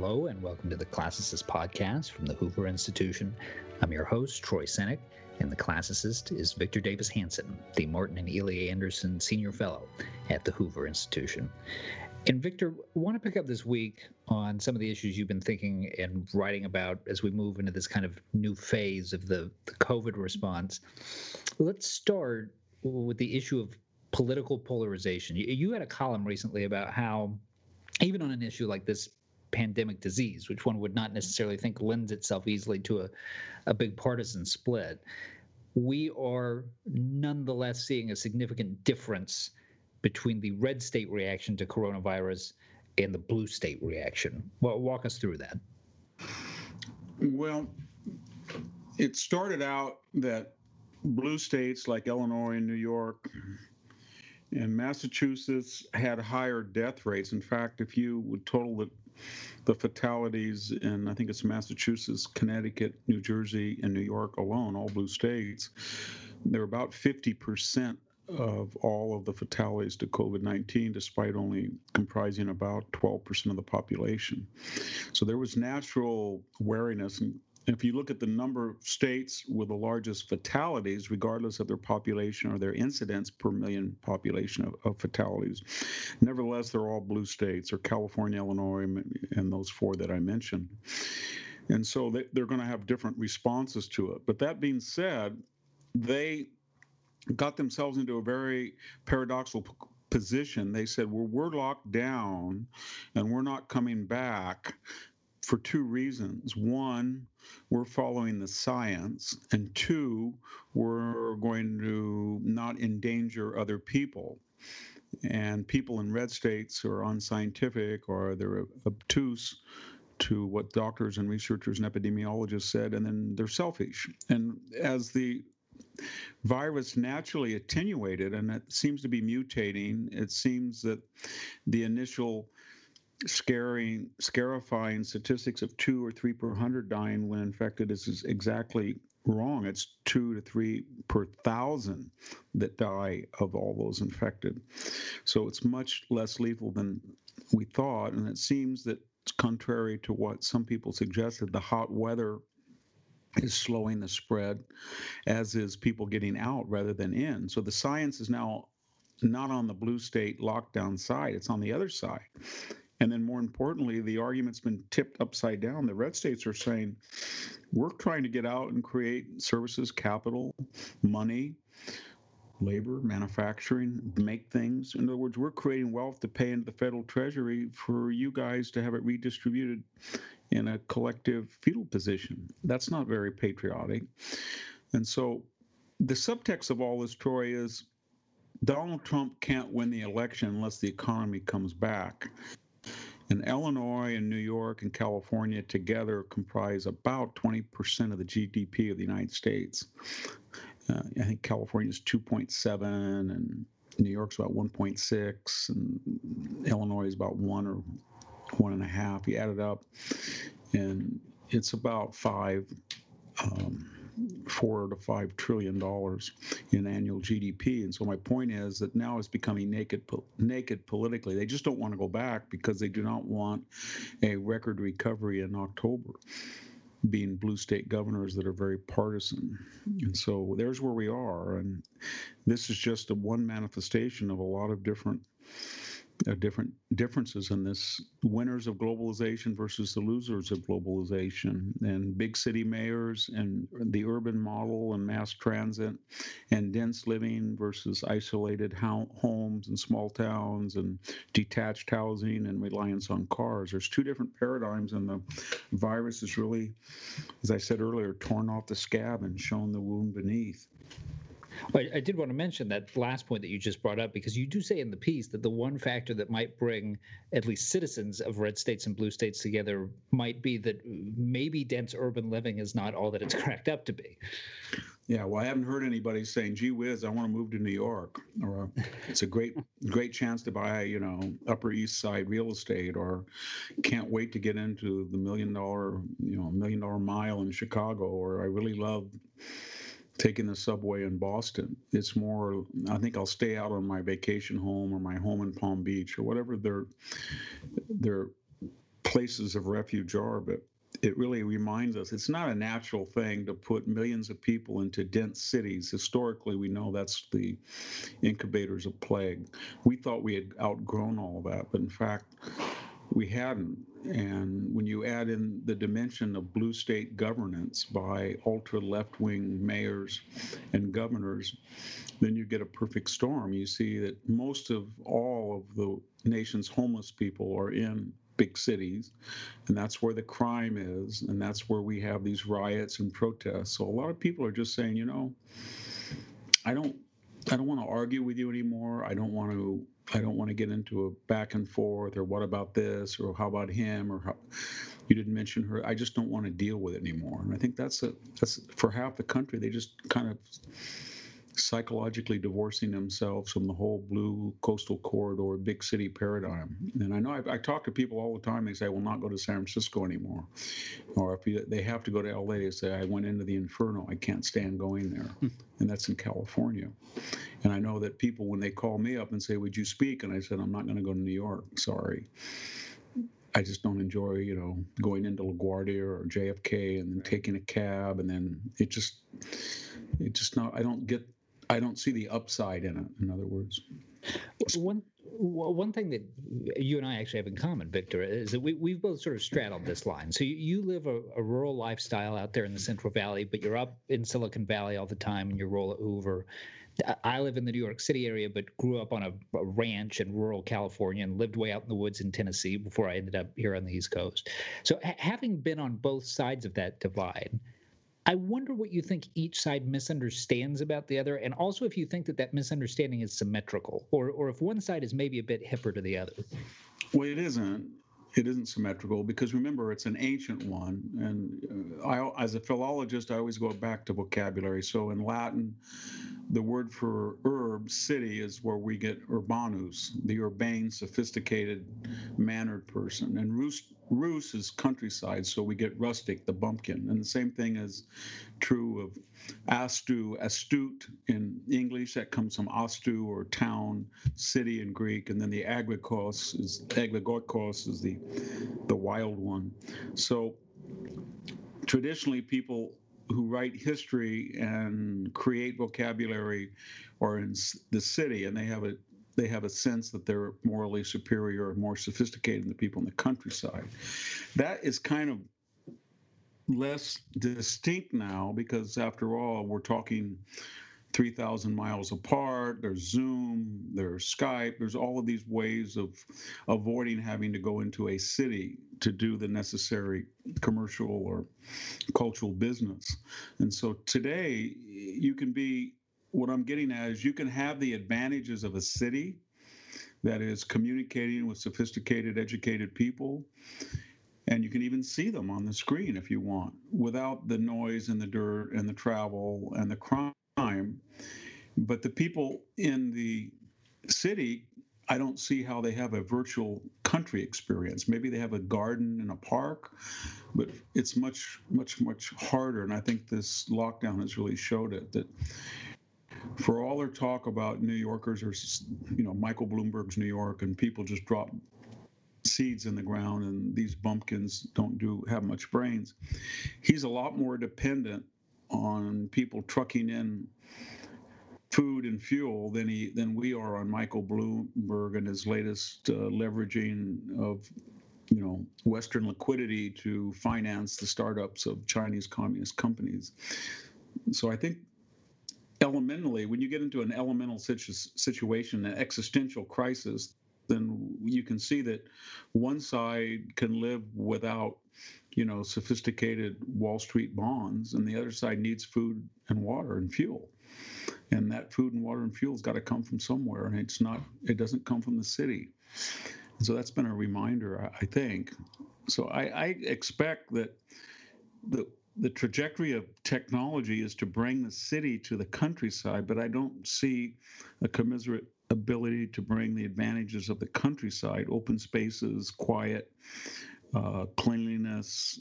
Hello, and welcome to the Classicist podcast from the Hoover Institution. I'm your host, Troy Senik, and the classicist is Victor Davis Hanson, the Martin and Ely Anderson Senior Fellow at the Hoover Institution. And Victor, I want to pick up this week on some of the issues you've been thinking and writing about as we move into this kind of new phase of the COVID response. Let's start with the issue of political polarization. You had a column recently about how, even on an issue like this pandemic disease, which one would not necessarily think lends itself easily to a big partisan split, we are nonetheless seeing a significant difference between the red state reaction to coronavirus and the blue state reaction. Well, walk us through that. Well, it started out that blue states like Illinois and New York and Massachusetts had higher death rates. In fact, if you would total the fatalities in, I think it's Massachusetts, Connecticut, New Jersey, and New York alone, all blue states, they're about 50% of all of the fatalities to COVID-19, despite only comprising about 12% of the population. So there was natural wariness. And if you look at the number of states with the largest fatalities, regardless of their population or their incidence per million population of fatalities, nevertheless, they're all blue states, or California, Illinois, and those four that I mentioned. And so they're going to have different responses to it. But that being said, they got themselves into a very paradoxical position. They said, well, we're locked down and we're not coming back for two reasons. One, we're following the science, and two, we're going to not endanger other people. And people in red states are unscientific, or they're obtuse to what doctors and researchers and epidemiologists said, and then they're selfish. And as the virus naturally attenuated, and it seems to be mutating, it seems that the initial scarifying statistics of 2 or 3 per 100 dying when infected is exactly wrong. It's 2 to 3 per 1,000 that die of all those infected. So it's much less lethal than we thought, and it seems that, contrary to what some people suggested, the hot weather is slowing the spread, as is people getting out rather than in. So the science is now not on the blue state lockdown side, it's on the other side. And then more importantly, the argument's been tipped upside down. The red states are saying, we're trying to get out and create services, capital, money, labor, manufacturing, make things. In other words, we're creating wealth to pay into the federal treasury for you guys to have it redistributed in a collective fetal position. That's not very patriotic. And so the subtext of all this, Troy, is Donald Trump can't win the election unless the economy comes back. And Illinois and New York and California together comprise about 20% of the GDP of the United States. I think California is 2.7, and New York's about 1.6, and Illinois is about 1 or 1.5. You add it up, and it's about $4 to $5 trillion in annual GDP. And so my point is that now it's becoming naked politically. They just don't want to go back because they do not want a record recovery in October, being blue state governors that are very partisan. And so there's where we are. And this is just one manifestation of a lot of different differences in this: winners of globalization versus the losers of globalization, and big city mayors and the urban model and mass transit and dense living versus isolated homes and small towns and detached housing and reliance on cars. There's two different paradigms, and the virus has really, as I said earlier, torn off the scab and shown the wound beneath. I did want to mention that last point that you just brought up, because you do say in the piece that the one factor that might bring at least citizens of red states and blue states together might be that maybe dense urban living is not all that it's cracked up to be. Yeah, well, I haven't heard anybody saying, gee whiz, I want to move to New York, or it's a great chance to buy, Upper East Side real estate, or can't wait to get into the $1 million mile in Chicago, or I really love taking the subway in Boston. It's more, I think I'll stay out on my vacation home or my home in Palm Beach or whatever their places of refuge are, but it really reminds us it's not a natural thing to put millions of people into dense cities. Historically, we know that's the incubators of plague. We thought we had outgrown all of that, but in fact, we hadn't. And when you add in the dimension of blue state governance by ultra left wing mayors and governors, then you get a perfect storm. You see that most of all of the nation's homeless people are in big cities, and that's where the crime is, and that's where we have these riots and protests. So a lot of people are just saying, I don't I don't want to argue with you anymore. I don't want to get into a back and forth or what about this or how about him or how you didn't mention her. I just don't want to deal with it anymore. And I think that's for half the country. They just kind of psychologically divorcing themselves from the whole blue coastal corridor big city paradigm. And I know I talk to people all the time. They say, I will not go to San Francisco anymore. Or if they have to go to LA, they say, I went into the inferno. I can't stand going there. And that's in California. And I know that people, when they call me up and say, would you speak? And I said, I'm not going to go to New York. Sorry. I just don't enjoy, going into LaGuardia or JFK and then taking a cab. And then it just not, I don't see the upside in it, in other words. One thing that you and I actually have in common, Victor, is that we've both sort of straddled this line. So you live a rural lifestyle out there in the Central Valley, but you're up in Silicon Valley all the time in your role at Hoover. I live in the New York City area, but grew up on a ranch in rural California and lived way out in the woods in Tennessee before I ended up here on the East Coast. So having been on both sides of that divide, I wonder what you think each side misunderstands about the other, and also if you think that misunderstanding is symmetrical, or if one side is maybe a bit hipper to the other. Well, it isn't. It isn't symmetrical because remember, it's an ancient one. And as a philologist, I always go back to vocabulary. So in Latin, the word for urb, city, is where we get urbanus, the urbane, sophisticated, mannered person. And rus is countryside, so we get rustic, the bumpkin. And the same thing is true of astute in English. That comes from astu, or town, city in Greek. And then the agrikos is the wild one. So traditionally, people who write history and create vocabulary are in the city, and they have a sense that they're morally superior or more sophisticated than the people in the countryside. That is kind of less distinct now because, after all, we're talking 3,000 miles apart. There's Zoom, there's Skype, there's all of these ways of avoiding having to go into a city to do the necessary commercial or cultural business. And so today, what I'm getting at is you can have the advantages of a city that is communicating with sophisticated, educated people. And you can even see them on the screen if you want, without the noise and the dirt and the travel and the crime. But the people in the city, I don't see how they have a virtual country experience. Maybe they have a garden and a park, but it's much, much, much harder. And I think this lockdown has really showed it, that for all their talk about New Yorkers or, Michael Bloomberg's New York, and people just drop seeds in the ground and these bumpkins don't have much brains, he's a lot more dependent on people trucking in food and fuel than we are on Michael Bloomberg and his latest leveraging of Western liquidity to finance the startups of Chinese communist companies. So I think elementally, when you get into an elemental situation, an existential crisis, then you can see that one side can live without sophisticated Wall Street bonds, and the other side needs food and water and fuel. And that food and water and fuel's got to come from somewhere, and it doesn't come from the city. And so that's been a reminder, I think. So I expect that the trajectory of technology is to bring the city to the countryside, but I don't see a commensurate ability to bring the advantages of the countryside, open spaces, quiet, cleanliness,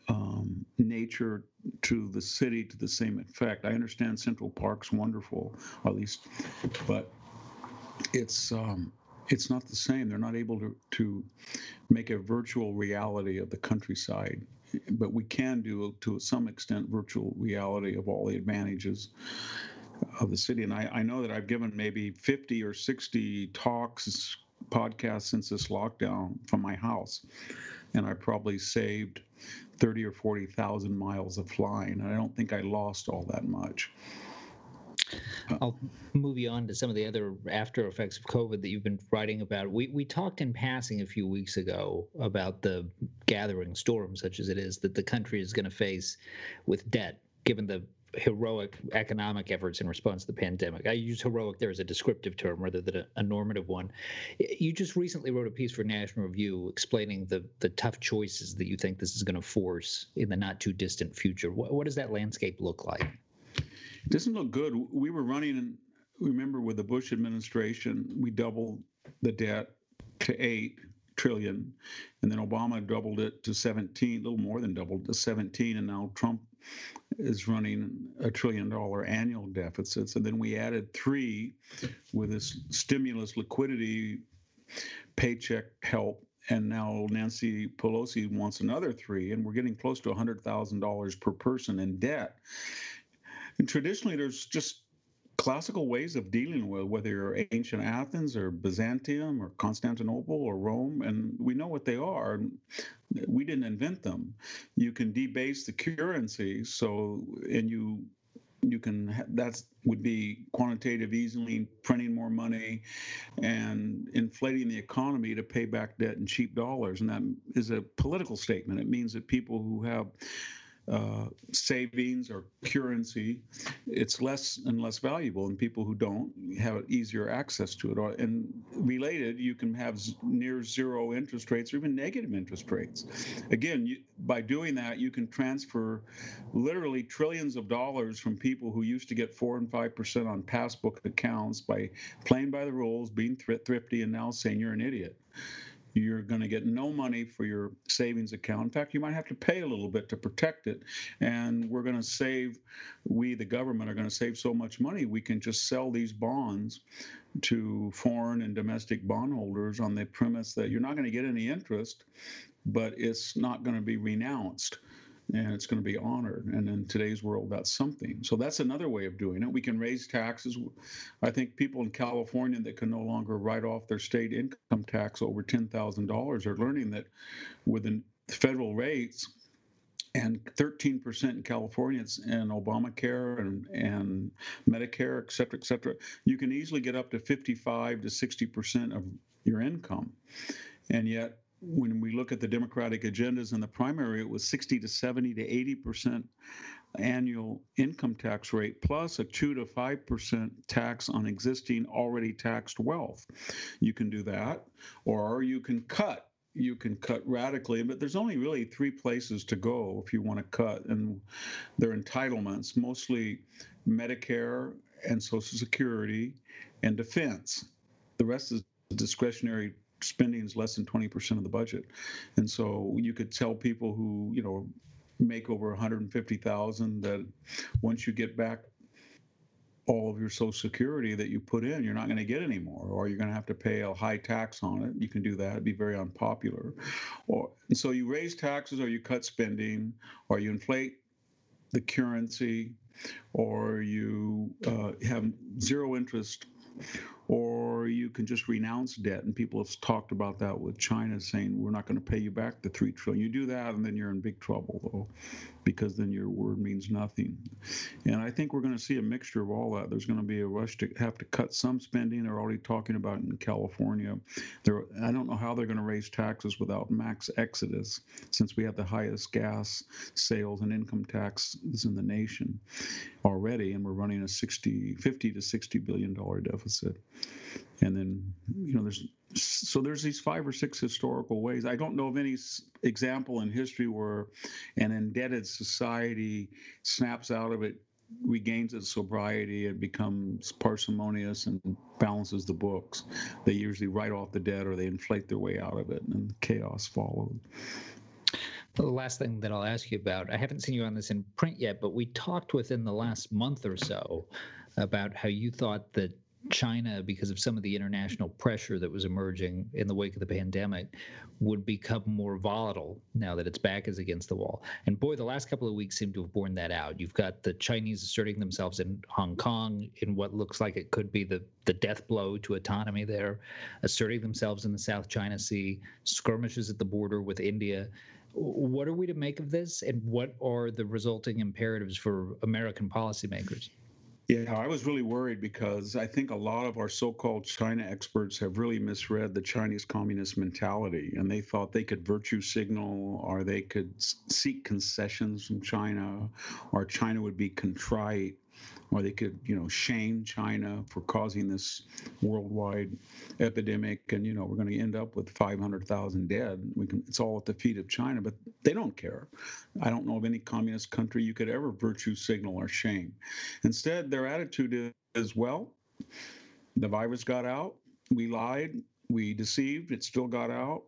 nature, to the city to the same effect. I understand Central Park's wonderful, at least, but it's it's not the same. They're not able to make a virtual reality of the countryside, but we can do to some extent virtual reality of all the advantages of the city. And I know that I've given maybe 50 or 60 talks, podcasts since this lockdown from my house, and I probably saved 30 or 40,000 miles of flying. And I don't think I lost all that much. I'll move you on to some of the other after effects of COVID that you've been writing about. We talked in passing a few weeks ago about the gathering storm, such as it is, that the country is going to face with debt, given the heroic economic efforts in response to the pandemic. I use heroic there as a descriptive term rather than a normative one. You just recently wrote a piece for National Review explaining the tough choices that you think this is going to force in the not too distant future. What does that landscape look like? It doesn't look good. We were running, remember, with the Bush administration, we doubled the debt to 8 trillion, and then Obama doubled it to 17, a little more than doubled to 17, and now Trump is running $1 trillion annual deficits. And then we added 3 with this stimulus liquidity paycheck help. And now Nancy Pelosi wants another 3, and we're getting close to $100,000 per person in debt. And traditionally, there's just classical ways of dealing with, whether you're ancient Athens or Byzantium or Constantinople or Rome, and we know what they are. We didn't invent them. You can debase the currency, and you can, that would be quantitative easing, printing more money, and inflating the economy to pay back debt in cheap dollars. And that is a political statement. It means that people who have savings or currency, it's less and less valuable, and people who don't have easier access to it. And related, you can have near zero interest rates or even negative interest rates. Again, by doing that, you can transfer literally trillions of dollars from people who used to get 4 and 5% on passbook accounts by playing by the rules, being thrifty, and now saying you're an idiot. You're going to get no money for your savings account. In fact, you might have to pay a little bit to protect it. And we're going to save, we, the government, are going to save so much money, we can just sell these bonds to foreign and domestic bondholders on the premise that you're not going to get any interest, but it's not going to be renounced. And it's going to be honored. And in today's world, that's something. So that's another way of doing it. We can raise taxes. I think people in California that can no longer write off their state income tax over $10,000 are learning that with the federal rates and 13% in California and Obamacare and Medicare, et cetera, you can easily get up to 55 to 60% of your income. And yet, when we look at the Democratic agendas in the primary, it was 60 to 70 to 80% annual income tax rate, plus a 2 to 5% tax on existing already taxed wealth. You can do that, or you can cut. You can cut radically, but there's only really 3 places to go if you want to cut, and they're entitlements, mostly Medicare and Social Security and defense. The rest is discretionary spending is less than 20% of the budget. And so you could tell people who, make over 150,000 that once you get back all of your Social Security that you put in, you're not going to get any more, or you're going to have to pay a high tax on it. You can do that. It'd be very unpopular. And so you raise taxes, or you cut spending, or you inflate the currency, or you have zero interest, or you can just renounce debt. And people have talked about that with China, saying we're not going to pay you back the $3 trillion. You do that, and then you're in big trouble, though, because then your word means nothing. And I think we're going to see a mixture of all that. There's going to be a rush to have to cut some spending. They're already talking about it in California. I don't know how they're going to raise taxes without max exodus, since we have the highest gas sales and income taxes in the nation already, and we're running a $50 to $60 billion deficit. And then, there's these 5 or 6 historical ways. I don't know of any example in history where an indebted society snaps out of it, regains its sobriety, and becomes parsimonious and balances the books. They usually write off the debt, or they inflate their way out of it, and chaos followed. The last thing that I'll ask you about, I haven't seen you on this in print yet, but we talked within the last month or so about how you thought that China, because of some of the international pressure that was emerging in the wake of the pandemic, would become more volatile now that its back is against the wall. And boy, the last couple of weeks seem to have borne that out. You've got the Chinese asserting themselves in Hong Kong in what looks like it could be the death blow to autonomy there, asserting themselves in the South China Sea, skirmishes at the border with India. What are we to make of this, and what are the resulting imperatives for American policymakers? Yeah, I was really worried because I think a lot of our so-called China experts have really misread the Chinese communist mentality, and they thought they could virtue signal or they could seek concessions from China, or China would be contrite, or they could, shame China for causing this worldwide epidemic, and we're going to end up with 500,000 dead. It's all at the feet of China, but they don't care. I don't know of any communist country you could ever virtue signal or shame. Instead, their attitude is, well, the virus got out, we lied, we deceived, it still got out,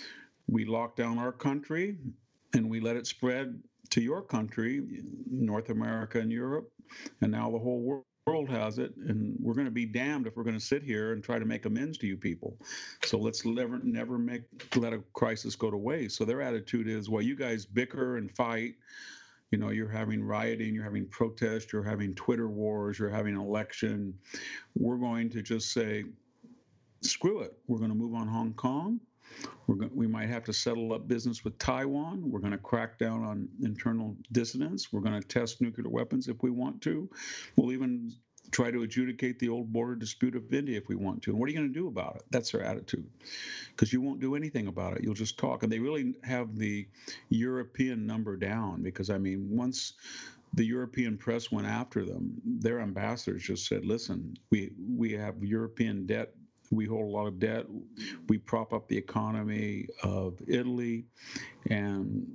we locked down our country, and we let it spread to your country, North America and Europe, and now the whole world has it, and we're going to be damned if we're going to sit here and try to make amends to you people. So let's never let a crisis go to waste. So their attitude is, well, you guys bicker and fight. You're having rioting, you're having protests, you're having Twitter wars, you're having an election. We're going to just say, screw it. We're going to move on Hong Kong. We might have to settle up business with Taiwan. We're going to crack down on internal dissidents. We're going to test nuclear weapons if we want to. We'll even try to adjudicate the old border dispute of India if we want to. And what are you going to do about it? That's their attitude. Because you won't do anything about it. You'll just talk. And they really have the European number down, because, once the European press went after them, their ambassadors just said, listen, we have European debt. We hold a lot of debt. We prop up the economy of Italy, and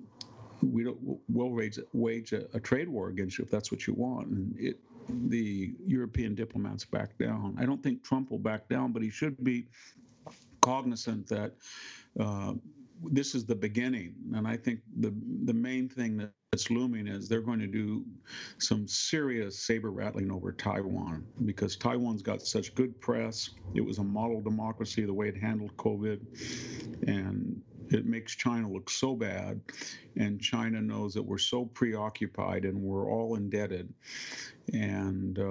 we'll wage a trade war against you if that's what you want. And the European diplomats back down. I don't think Trump will back down, but he should be cognizant that this is the beginning. And I think the main thing that's looming is they're going to do some serious saber rattling over Taiwan, because Taiwan's got such good press. It was a model democracy, the way it handled COVID, and it makes China look so bad. And China knows that we're so preoccupied and we're all indebted. And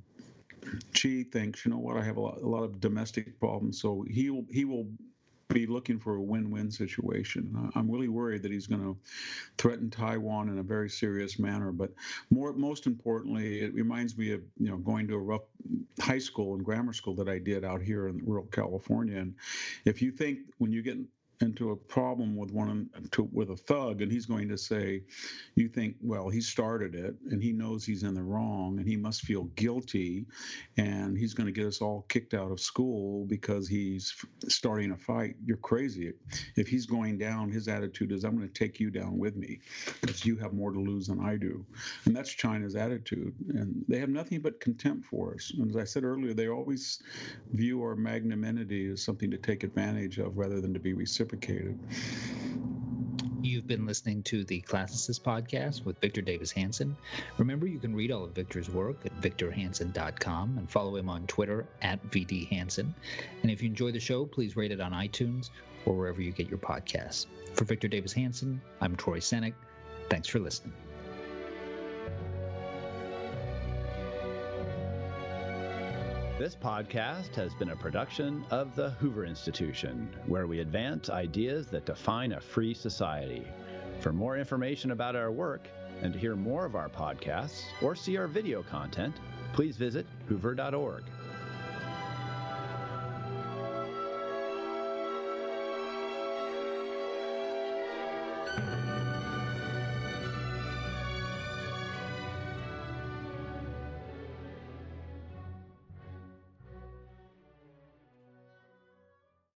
Xi thinks, you know what, I have a lot of domestic problems, so he will be looking for a win-win situation. I'm really worried that he's going to threaten Taiwan in a very serious manner. But most importantly, it reminds me of going to a rough high school and grammar school that I did out here in rural California. And if you think when you get into a problem with a thug, and he's going to say, you think, well, he started it and he knows he's in the wrong and he must feel guilty, and he's going to get us all kicked out of school because he's starting a fight. You're crazy. If he's going down, his attitude is, I'm going to take you down with me because you have more to lose than I do. And that's China's attitude. And they have nothing but contempt for us. And as I said earlier, they always view our magnanimity as something to take advantage of rather than to be reciprocated. You've been listening to the Classicist Podcast with Victor Davis Hanson. Remember, you can read all of Victor's work at victorhanson.com and follow him on Twitter at VDHanson. And if you enjoy the show, please rate it on iTunes or wherever you get your podcasts. For Victor Davis Hanson, I'm Troy Senik. Thanks for listening. This podcast has been a production of the Hoover Institution, where we advance ideas that define a free society. For more information about our work and to hear more of our podcasts or see our video content, please visit hoover.org.